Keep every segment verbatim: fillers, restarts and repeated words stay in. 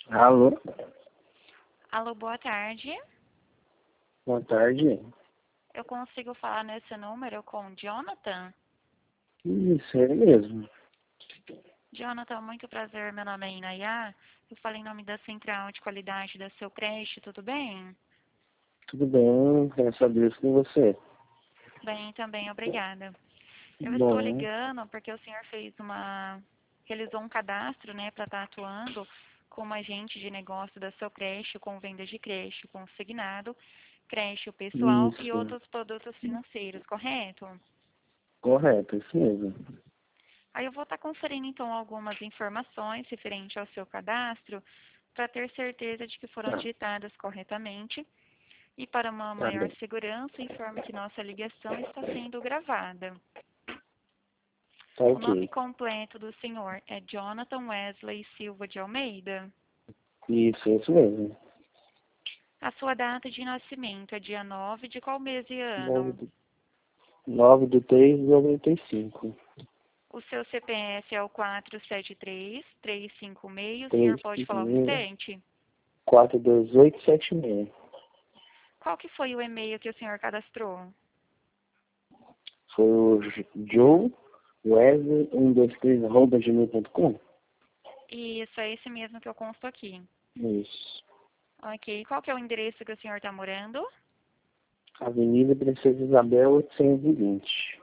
Alô, Alô, boa tarde. boa tarde. Eu consigo falar nesse número com o Jonathan? Isso, é ele mesmo. Jonathan, muito prazer. Meu nome é Inayá. Eu falo em nome da Central de Qualidade da Seu Creche, tudo bem? Tudo bem, graças a Deus com você. Bem, também, obrigada. Eu estou Bom, ligando porque o senhor fez uma... realizou um cadastro, né, para estar atuando como agente de negócio da Seu Creche, com vendas de creche, consignado, creche pessoal e isso, outros produtos financeiros, correto? correto, isso mesmo. Aí eu vou estar conferindo então algumas informações referente ao seu cadastro para ter certeza de que foram Tá, digitadas corretamente e para uma tá maior bem. segurança informe que nossa ligação está sendo gravada. Tá O nome ok. completo do senhor é Jonathan Wesley Silva de Almeida. Isso, isso mesmo. A sua data de nascimento é dia nove de qual mês e nove ano? do, nove do três de noventa e cinco. O seu C P F é o quatro sete três, três cinco seis. O senhor três, pode falar o cinco, restante? quatro, dois, oito, sete, seis. Qual que foi o e-mail que o senhor cadastrou? Foi o J- Joe Wesley um dois três arroba gmail ponto com? Isso, é esse mesmo que eu consto aqui. Isso. Ok. Qual que é o endereço que o senhor está morando? Avenida Princesa Isabel oitocentos e vinte.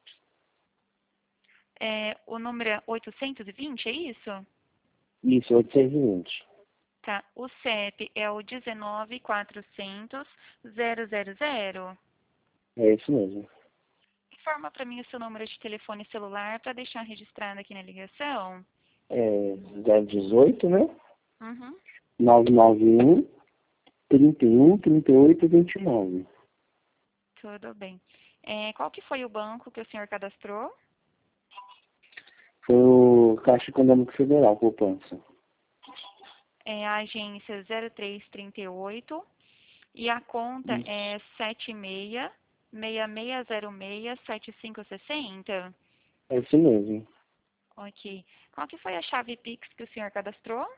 É, o número é oitocentos e vinte, é isso? Isso, oitocentos e vinte. Tá. O C E P é o dezenove quatrocentos zero zero zero. É isso mesmo. Informa para mim o seu número de telefone celular para deixar registrado aqui na ligação. É zero dezoito, né? Uhum. nove nove um, trinta e um, trinta e oito, vinte e nove. Tudo bem. É, qual que foi o banco que o senhor cadastrou? Foi o Caixa Econômico Federal, poupança. É a agência zero três trinta e oito. E a conta Isso. é sete seis seis seis zero seis sete cinco seis zero. É isso mesmo. Ok. Qual que foi a chave Pix que o senhor cadastrou?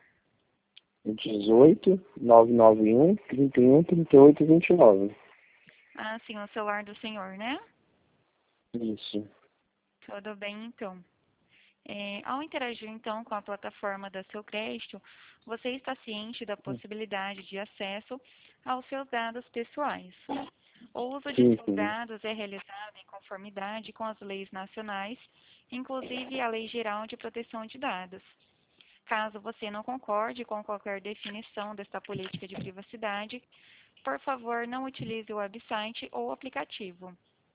dezoito, nove nove um, trinta e um, trinta e oito, vinte e nove. Ah, sim, o celular do senhor, né? Isso. Tudo bem, então. É, ao interagir, então, com a plataforma da Seu Crédito, você está ciente da possibilidade de acesso aos seus dados pessoais. O uso de Sim, seus sim. dados é realizado em conformidade com as leis nacionais, inclusive a Lei Geral de Proteção de Dados. Caso você não concorde com qualquer definição desta política de privacidade, por favor, não utilize o website ou aplicativo.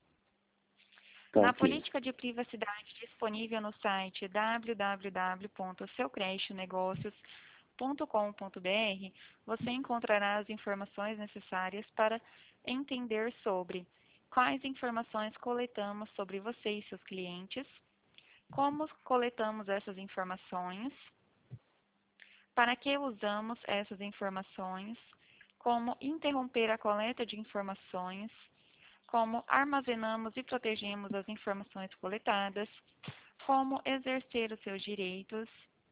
Tá Na ok. política de privacidade disponível no site w w w ponto seu creche negócios ponto com ponto b r, você encontrará as informações necessárias para entender sobre quais informações coletamos sobre você e seus clientes, como coletamos essas informações, para que usamos essas informações, como interromper a coleta de informações, como armazenamos e protegemos as informações coletadas, como exercer os seus direitos,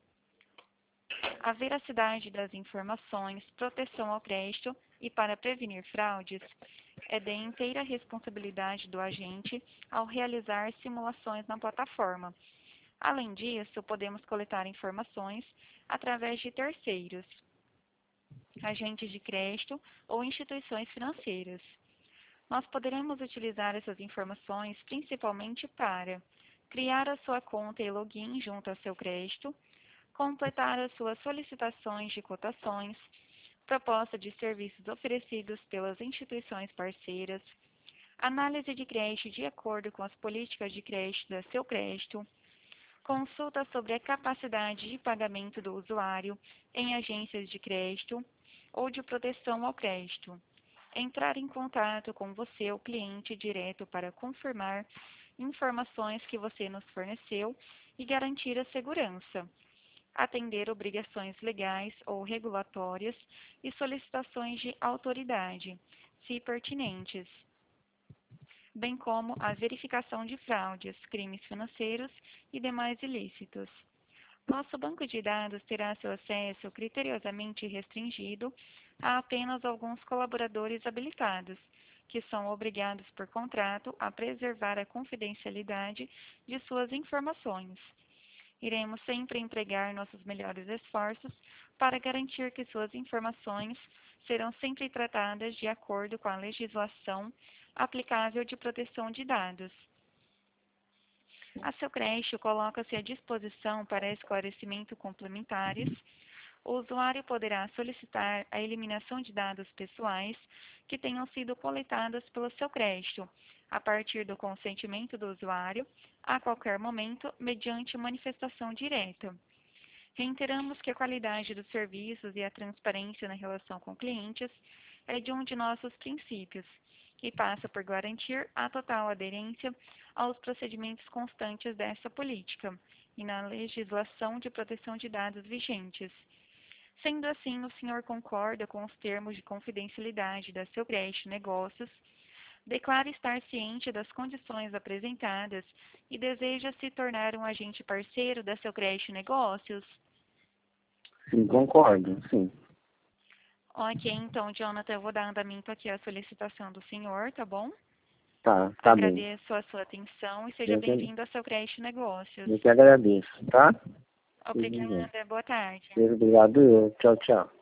a veracidade das informações, proteção ao crédito e para prevenir fraudes, é de inteira responsabilidade do agente ao realizar simulações na plataforma. Além disso, podemos coletar informações através de terceiros, agentes de crédito ou instituições financeiras. Nós poderemos utilizar essas informações principalmente para criar a sua conta e login junto ao seu crédito, completar as suas solicitações de cotações, proposta de serviços oferecidos pelas instituições parceiras, análise de crédito de acordo com as políticas de crédito da seu crédito, consulta sobre a capacidade de pagamento do usuário em agências de crédito ou de proteção ao crédito, entrar em contato com você, o cliente, direto para confirmar informações que você nos forneceu e garantir a segurança, atender obrigações legais ou regulatórias e solicitações de autoridade, se pertinentes, bem como a verificação de fraudes, crimes financeiros e demais ilícitos. Nosso banco de dados terá seu acesso criteriosamente restringido a apenas alguns colaboradores habilitados, que são obrigados por contrato a preservar a confidencialidade de suas informações. Iremos sempre empregar nossos melhores esforços para garantir que suas informações serão sempre tratadas de acordo com a legislação aplicável de proteção de dados. A Seucreche coloca-se à disposição para esclarecimentos complementares. O usuário poderá solicitar a eliminação de dados pessoais que tenham sido coletados pelo Seucreche, a partir do consentimento do usuário, a qualquer momento, mediante manifestação direta. Reiteramos que a qualidade dos serviços e a transparência na relação com clientes é de um de nossos princípios e passa por garantir a total aderência aos procedimentos constantes dessa política e na legislação de proteção de dados vigentes. Sendo assim, o senhor concorda com os termos de confidencialidade da Seucreche Negócios, declara estar ciente das condições apresentadas e deseja se tornar um agente parceiro da Seucreche Negócios? Sim, concordo, sim. Ok, então, Jonathan, eu vou dar andamento aqui à solicitação do senhor, tá bom? Tá, tá bem. Agradeço a sua atenção e seja Eu que, bem-vindo ao Seucreche Negócios. eu que agradeço, tá? Obrigada, boa tarde. Obrigado eu. Tchau, tchau.